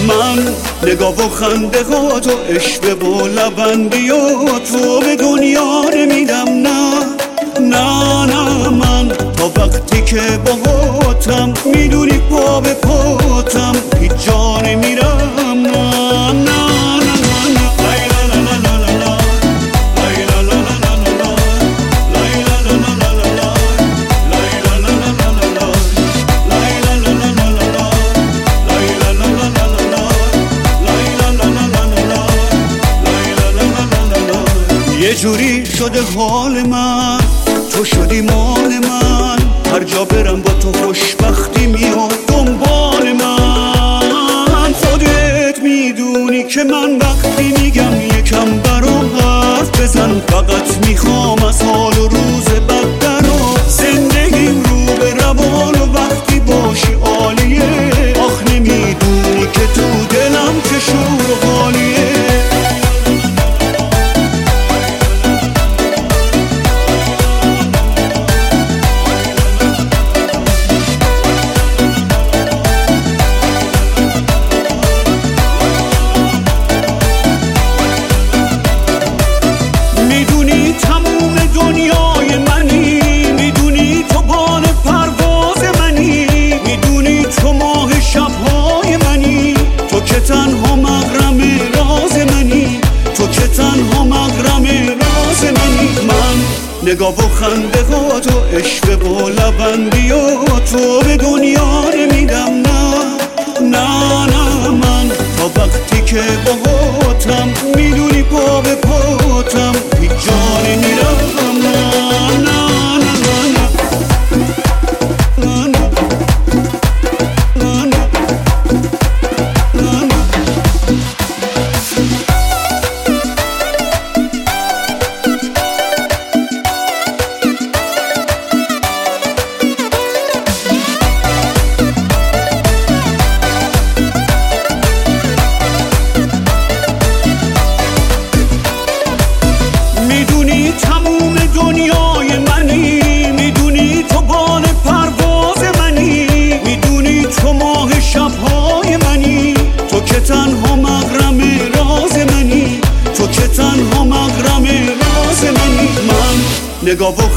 من نگاه و خنده ها تو عشق و لبندی و تو به دنیا نمیدم نه نه نه من تا وقتی که باهاتم میدونی پا به پاتم هیچ جا نمیرم نه نه یه جوری شده حال من تو شدی مال من هر جا برم با تو خوشبختی میاد دنبال من خودت میدونی که من وقتی میگم یکم برام حرف بزن فقط میخوام از حال و روز بد درا زندگیم رو به روان و وقتی باشی عالیه آخ نمیدونی که تو دلم چه شور و حالیه تنها مغرم راز منی تو که تنها مغرم راز منی من نگاه و خنده ها تو عشق و لبندی و تو به دنیا نمیدم نه نه نه من تا وقتی که باهاتم میدونی پا به پاتم هیچ جا نمیرم نه نه میدونی تموم دنیای منی میدونی تو بال پرواز منی میدونی تو ماه شبهای منی تو که تنها مغرم راز منی تو که تنها مغرم راز منی من نگاه و